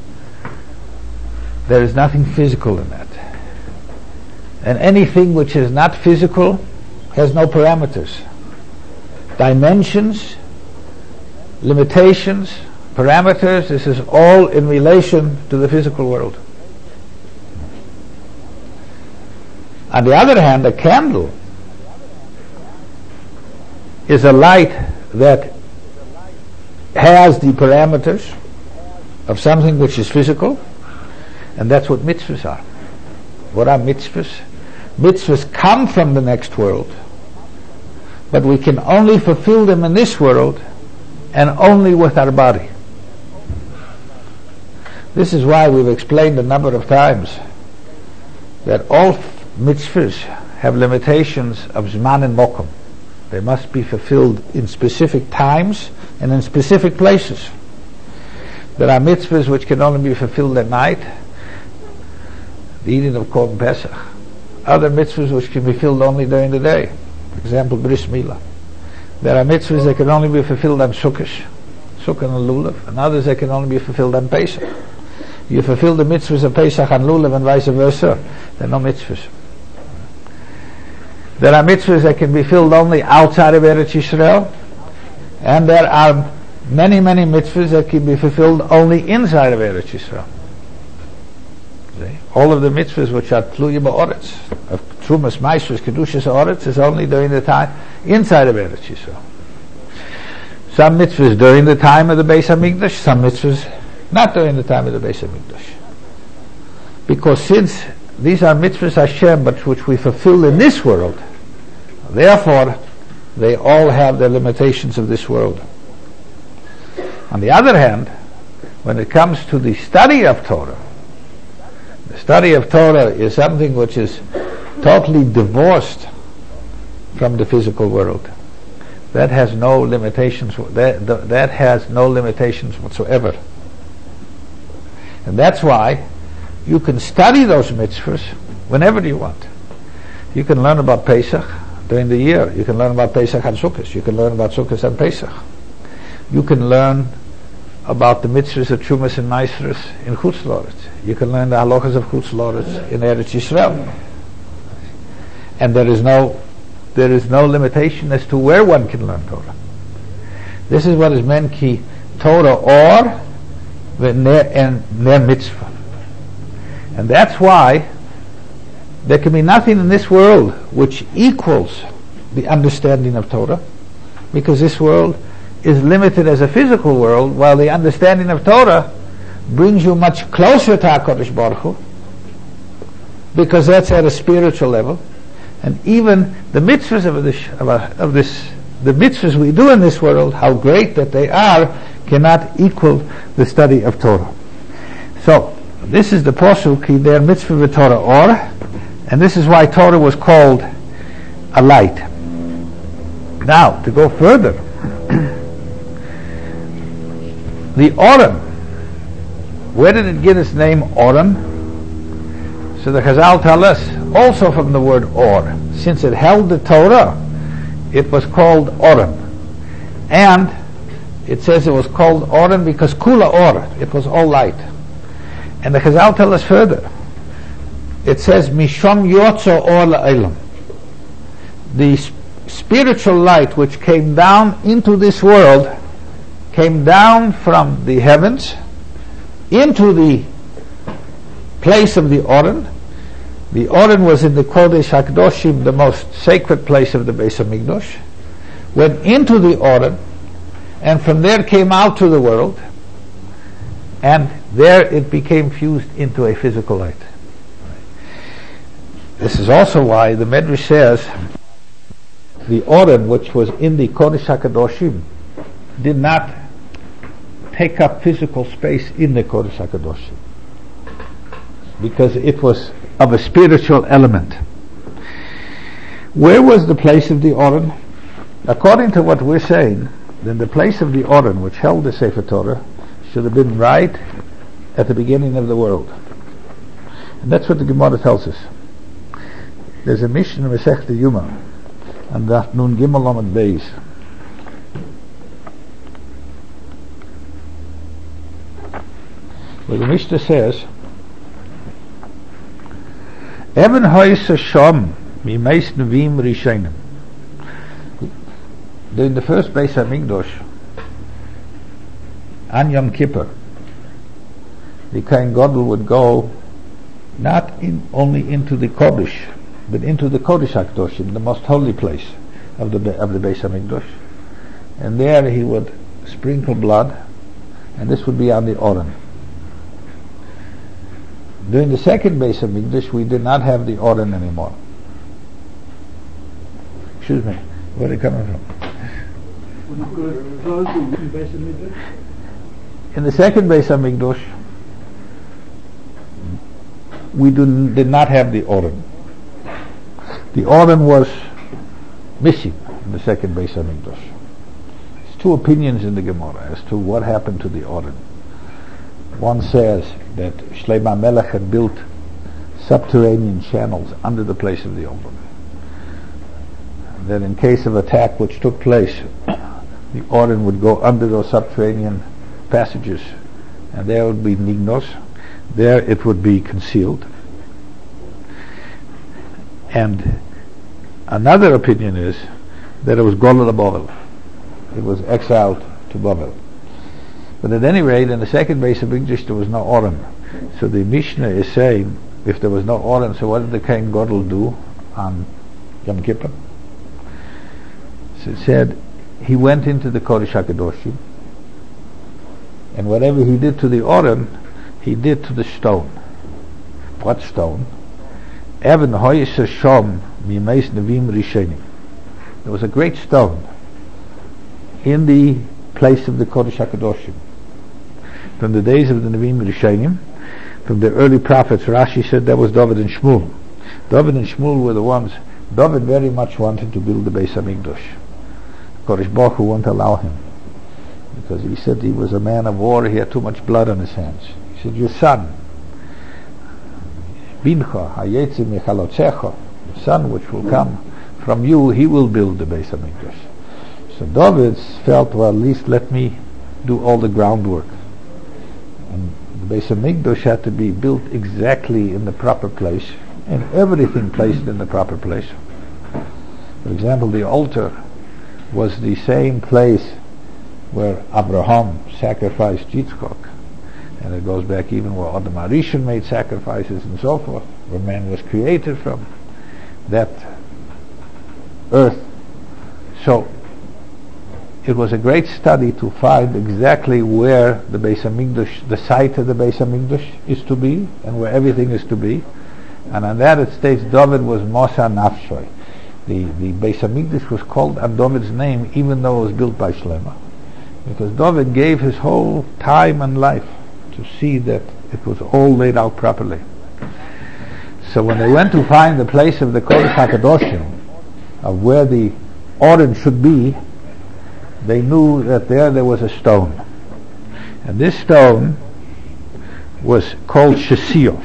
There is nothing physical in that. And anything which is not physical has no parameters. Dimensions, limitations, parameters, this is all in relation to the physical world. On the other hand, a candle is a light that has the parameters of something which is physical, and that's what mitzvahs are. What are mitzvahs? Mitzvahs come from the next world, but we can only fulfill them in this world and only with our body. This is why we've explained a number of times that all mitzvahs have limitations of zman and mokum. They must be fulfilled in specific times and in specific places. There are mitzvahs which can only be fulfilled at night, the eating of Korban Pesach. Other mitzvahs which can be fulfilled only during the day. For example, Bris Milah. There are mitzvahs that can only be fulfilled on Sukkot and Lulav, and others that can only be fulfilled on Pesach. You fulfill the mitzvahs of Pesach and Lulav and vice versa, there are no mitzvahs. There are mitzvahs that can be fulfilled only outside of Eretz Yisrael, and there are many, many mitzvahs that can be fulfilled only inside of Eretz Yisrael. See? All of the mitzvahs which are tluya ba'oretz, of Trumas, Maasros, Kedushas, Oretz, is only during the time inside of Eretz Yisrael. Some mitzvahs during the time of the Beis HaMikdash, some mitzvahs not during the time of the Beis HaMikdash. Because since these are mitzvahs Hashem, but which we fulfill in this world, therefore they all have the limitations of this world. On the other hand, when it comes to the study of Torah, the study of Torah is something which is totally divorced from the physical world. that has no limitations. That has no limitations whatsoever. And that's why you can study those mitzvahs whenever you want. You can learn about Pesach during the year. You can learn about Pesach and Sukkot. You can learn about Sukkot and Pesach. You can learn about the mitzvahs of Trumas and Maasros in Chutz La'aretz. You can learn the halachas of Chutz La'aretz in Eretz Yisrael. And there is no limitation as to where one can learn Torah. This is what is meant ki Torah or ner mitzvah. And that's why there can be nothing in this world which equals the understanding of Torah, because this world is limited as a physical world, while the understanding of Torah brings you much closer to HaKadosh Baruch Hu, because that's at a spiritual level. And even the mitzvahs the mitzvahs we do in this world, how great that they are, cannot equal the study of Torah. So this is the posuk ki der mitzvah v'Torah or, and this is why Torah was called a light. Now to go further, the Orim, where did it get its name Orim? So the Chazal tell us also from the word or. Since it held the Torah, it was called Orim. And it says it was called Orim because Kula Or, it was all light. And the Chazal tell us further. It says Mishom Yotzo Or La'elam. The spiritual light which came down into this world came down from the heavens into the place of the Oren. The Oren was in the Kodesh HaKadoshim, the most sacred place of the Beis HaMikdash, went into the Oren, and from there came out to the world, and there it became fused into a physical light. This is also why the Medrash says the Oren, which was in the Kodesh HaKadoshim, did not take up physical space in the Kodesh HaKadoshim, because it was of a spiritual element. Where was the place of the Oren? According to what we're saying, then the place of the Oren, which held the Sefer Torah, should have been right at the beginning of the world. And that's what the Gemara tells us. There's a Mishnah in Masechta Yuma, and that Nun Gimel Lamed Beis. Where the Mishnah says, Even Hoyse Shom Mi Meis Nevim Rishenim. In the first Beis HaMikdash, on Yom Kippur, the Kohen Gadol would go not only into the Kodesh, but into the Kodesh HaKadoshim, the most holy place of the Beis HaMikdash, and there he would sprinkle blood, and this would be on the Oren. During the second Beis HaMikdash, we did not have the Oren anymore. Excuse me, where are they coming from? In the second Beis HaMikdash, we did not have the Oren. The Oren was missing in the second Beis HaMikdash. There's two opinions in the Gemara as to what happened to the Oren. One says that Shlomo Melech had built subterranean channels under the place of the Oren. That in case of attack which took place, the Oren would go under those subterranean passages, and there would be Nignos. There it would be concealed. And another opinion is that it was Golel Babel. It was exiled to Babel. But at any rate, in the second Beis HaMikdash there was no Oren. So the Mishnah is saying, if there was no Oren, so what did the Kohen Gadol do on Yom Kippur? So it said, he went into the Kodesh HaKadoshim, and whatever he did to the Oren, he did to the stone. What stone? Even Hoyse Shom Mi Meis Nevim Rishenim. There was a great stone in the place of the Kodesh HaKadoshim. From the days of the Nevim Rishenim, from the early prophets, Rashi said that was David and Shmuel. David and Shmuel were the ones. David very much wanted to build the Beis HaMikdash. Kodesh Baruch Hu won't allow him, because he said he was a man of war, he had too much blood on his hands. He said, your son, Bincha Hayetzi Michalotzecha, the son which will come from you, he will build the Beis HaMikdash. So David felt, well, at least let me do all the groundwork. And the Beis HaMikdash had to be built exactly in the proper place, and everything placed in the proper place. For example, the altar was the same place where Abraham sacrificed Yitzchak, and it goes back even where Adam HaRishon made sacrifices and so forth, where man was created from that earth. So it was a great study to find exactly where the Beis HaMikdash, the site of the Beis HaMikdash is to be, and where everything is to be. And on that it states David was Mosa Nafshoy. The Beis HaMikdash was called on David's name, even though it was built by Shlomo, because David gave his whole time and life to see that it was all laid out properly. So when they went to find the place of the Kodesh HaKadoshim, of where the Oren should be, they knew that there was a stone, and this stone was called Shesio.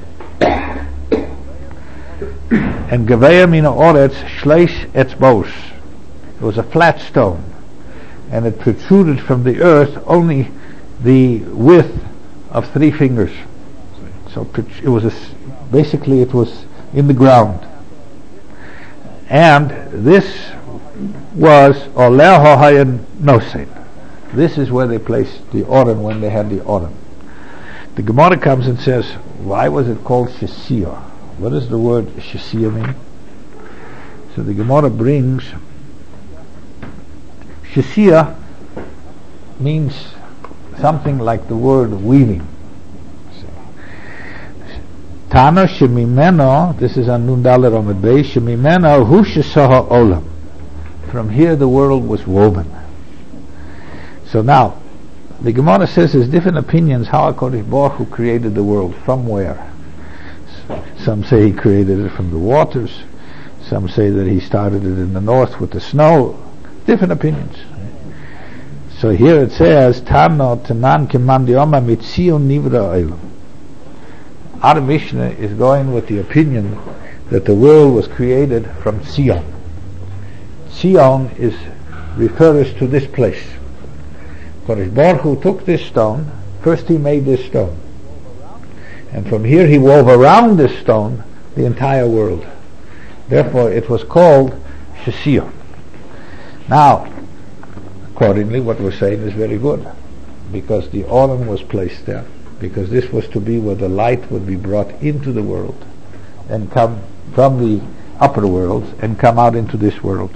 And Geveya Mina Oretz Shleish Etzbos. It was a flat stone, and it protruded from the earth only the width of 3 fingers. So it was basically it was in the ground, and this was Oleho Hayan Nosein. This is where they placed the Oren when they had the Oren. The Gemara comes and says, why was it called Shesio? What does the word Shesio mean? So the Gemara brings, Shesio means something like the word weaving. Tana Shemimeno, this is on Nun Dalet Amud Beis, Shemimeno Hu Shesaha Olam. From here the world was woven. So now, the Gemara says there's different opinions how HaKadosh Baruch Hu created the world, from where. Some say he created it from the waters, some say that he started it in the north with the snow. Different opinions. So here it says, Tano Tanan Keman Dioma Mitzion Nivra Eilam. Our Mishnah is going with the opinion that the world was created from Tzion. Tzion refers to this place. Kodesh Baruch Hu took this stone, first he made this stone, and from here he wove around this stone the entire world. Therefore it was called Shesio. Now, accordingly, what we're saying is very good, because the Oren was placed there, because this was to be where the light would be brought into the world and come from the upper worlds and come out into this world.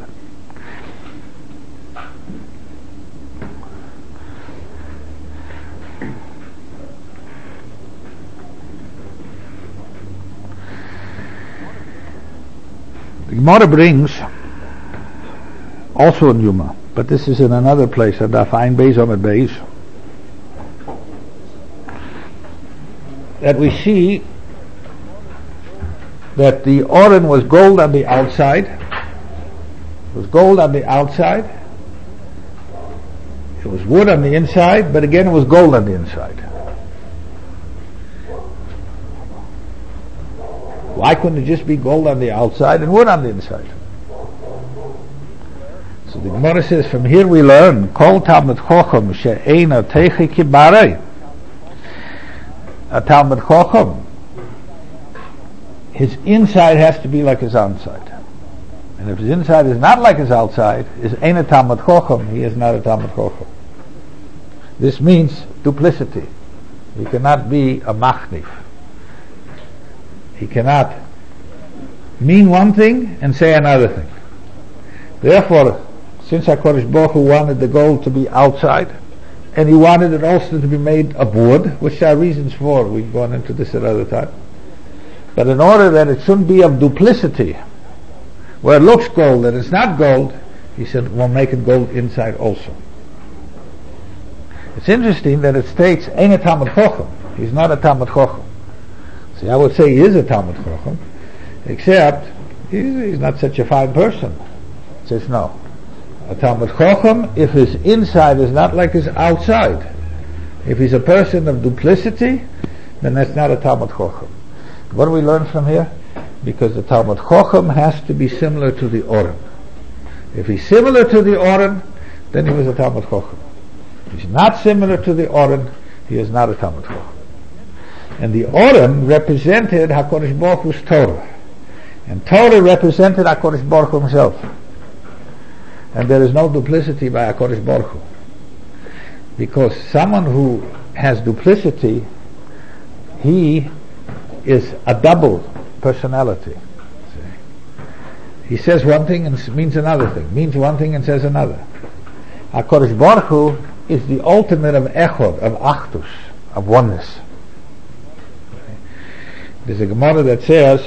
The Gemara brings, also in Yuma, but this is in another place, at Daf Ayin Beis Amud Beis, that we see that the Oren was gold on the outside. It was gold on the outside. It was wood on the inside, but again it was gold on the inside. Why couldn't it just be gold on the outside and wood on the inside? So the Gemara says, from here we learn, Kol Talmud Chochem she'eina teichi kibarei. A Talmud Chochem, his inside has to be like his outside. And if his inside is not like his outside, is ain't a Talmud Chochem, he is not a Talmud Chochem. This means duplicity. He cannot be a machnif. He cannot mean one thing and say another thing. Therefore, since HaKadosh Baruch Hu wanted the gold to be outside, and he wanted it also to be made of wood, which there are reasons for, we've gone into this at other time. But in order that it shouldn't be of duplicity, where it looks gold and it's not gold, he said, we'll make it gold inside also. It's interesting that it states, ain't a Talmud Chochem. He's not a Talmud Chochem. See, I would say he is a Talmud Chochem, except he's not such a fine person. It says no. A Talmud Chacham, if his inside is not like his outside, if he's a person of duplicity, then that's not a Talmud Chacham. What do we learn from here? Because the Talmud Chacham has to be similar to the Oren. If he's similar to the Oren, then he was a Talmud Chacham. If he's not similar to the Oren, he is not a Talmud Chacham. And the Oren represented HaKadosh Baruch Hu's Torah. And Torah represented HaKadosh Baruch Hu himself. And there is no duplicity by HaKadosh Baruch Hu. Because someone who has duplicity, he is a double personality. He says one thing and means another thing, means one thing and says another. HaKadosh Baruch Hu is the ultimate of echod, of achdus, of oneness. There's a Gemara that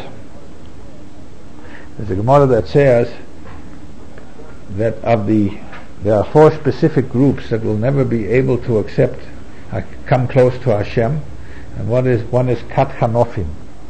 says that there are 4 specific groups that will never be able to accept, come close to Hashem, and one is Kat Hanofim,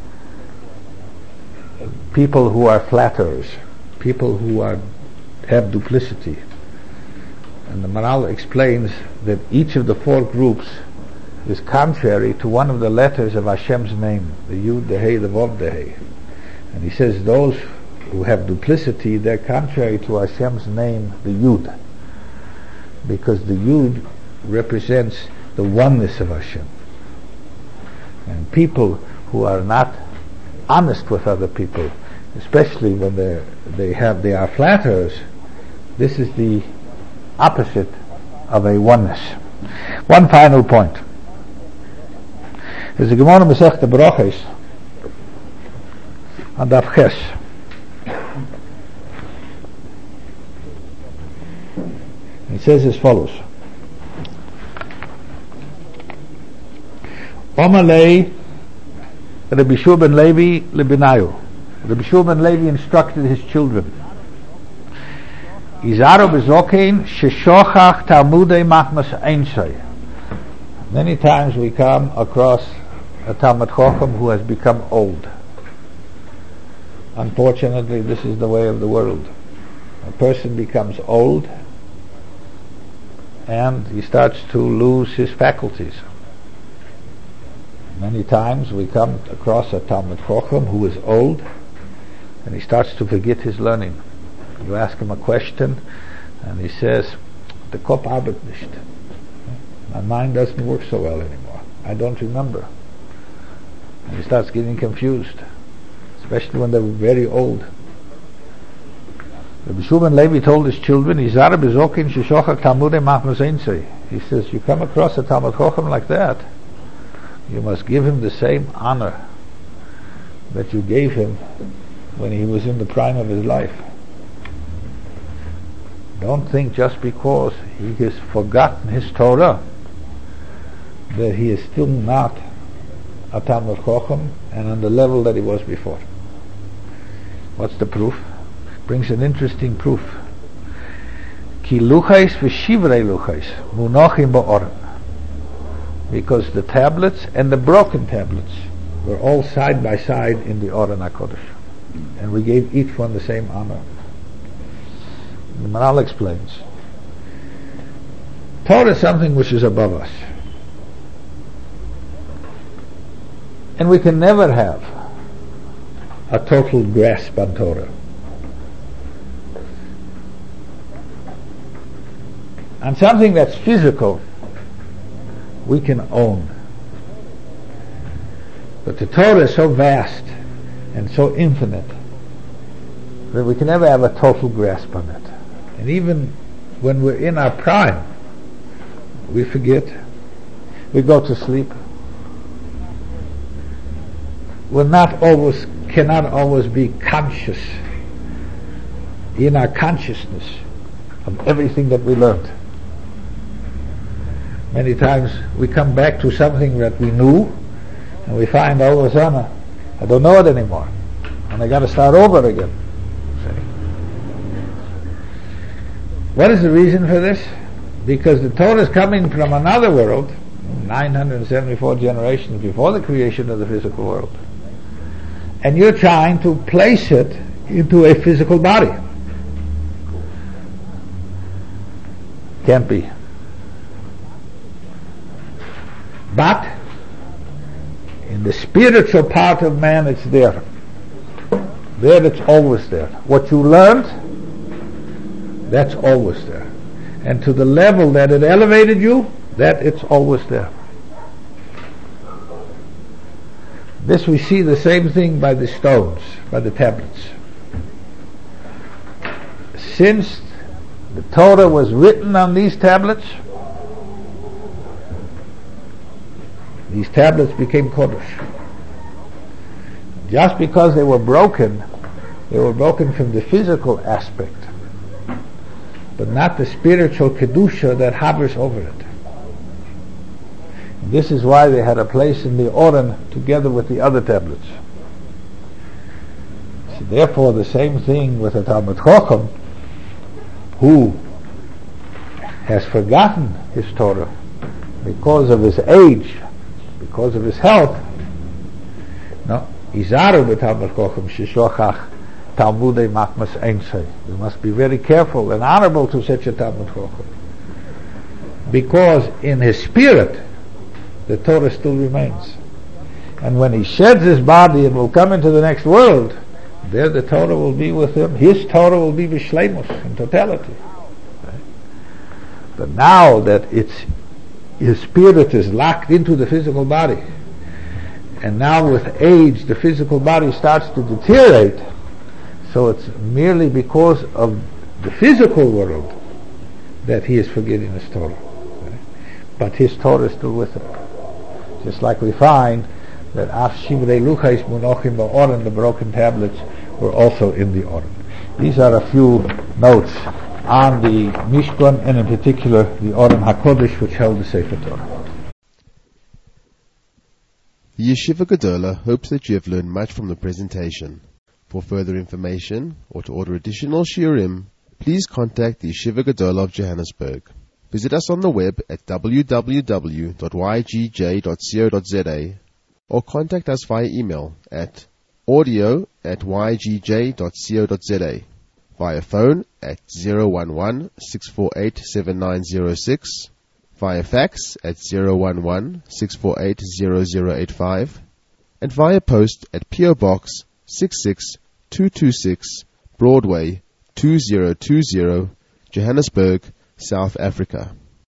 people who are flatterers, people who have duplicity. And the Maharal explains that each of the 4 groups is contrary to one of the letters of Hashem's name, the Yud, the Hey, the Vav, the Hey. And he says those who have duplicity, they're contrary to Hashem's name, the Yud, because the Yud represents the oneness of Hashem. And people who are not honest with other people, especially when they are flatterers, this is the opposite of a oneness. One final point. There's a Gemara Masechta Brachos on Daf Ches. It says as follows: Omalei Rabbi Shua ben Levi leBinayu. Rabbi Shua ben Levi instructed his children. Izaro bezokein sheshochach talmudei machmas einsay. Many times we come across a Talmud Chacham who has become old. Unfortunately, this is the way of the world. A person becomes old and he starts to lose his faculties. Many times we come across a Talmud Chacham who is old and he starts to forget his learning. You ask him a question and he says, "The Kopf arbeitet nicht. My mind doesn't work so well anymore. I don't remember." And he starts getting confused, especially when they're very old. Rabbi Shua ben Levi told his children, he says, you come across a Talmud Chacham like that, you must give him the same honor that you gave him when he was in the prime of his life. Don't think just because he has forgotten his Torah that he is still not a Talmud Chacham and on the level that he was before. What's the proof? Brings an interesting proof. Ki luchais v'shivrei luchais munochim ba'oren. Because the tablets and the broken tablets were all side by side in the Oren HaKodesh, and we gave each one the same honor. The Maharal explains, Torah is something which is above us, and we can never have a total grasp on Torah. On something that's physical, we can own. But the Torah is so vast and so infinite that we can never have a total grasp on it. And even when we're in our prime, we forget. We go to sleep. Cannot always be conscious in our consciousness of everything that we learned. Many times we come back to something that we knew and we find all of a sudden I don't know it anymore and I got to start over again. What is the reason for this? Because the Torah is coming from another world, 974 generations before the creation of the physical world, and you're trying to place it into a physical body. Can't be. But in the spiritual part of man, it's there. There, it's always there. What you learned, that's always there. And to the level that it elevated you, that it's always there. This we see the same thing by the stones, by the tablets. Since the Torah was written on these tablets became Kodesh. Just because they were broken from the physical aspect, but not the spiritual Kedusha that hovers over it. And this is why they had a place in the Oren together with the other tablets. So therefore, the same thing with the Talmud Chacham, who has forgotten his Torah because of his age, because of his health. No, Izaru b'Talmud Chacham sheshochach Talmudei Machmas Einsei. We must be very careful and honorable to such a Talmud Chacham, because in his spirit the Torah still remains. And when he sheds his body and will come into the next world, there the Torah will be with him. His Torah will be v'shleimus, in totality. Right? But now that his spirit is locked into the physical body, and now with age the physical body starts to deteriorate, so it's merely because of the physical world that he is forgetting his Torah. Right? But his Torah is still with him. Just like we find that Af Shivrei Luchais Munochim Ba'oren, the broken tablets, were also in the Oren. These are a few notes on the Mishkan, and in particular the Oren HaKodesh, which held the Sefer Torah. The Yeshiva Gedola hopes that you have learned much from the presentation. For further information, or to order additional shiurim, please contact the Yeshiva Gedola of Johannesburg. Visit us on the web at www.ygj.co.za, or contact us via email at audio@ygj.co.za, via phone at 011-648-7906, via fax at 011-648-0085, and via post at PO Box 66226, Broadway 2020, Johannesburg, South Africa.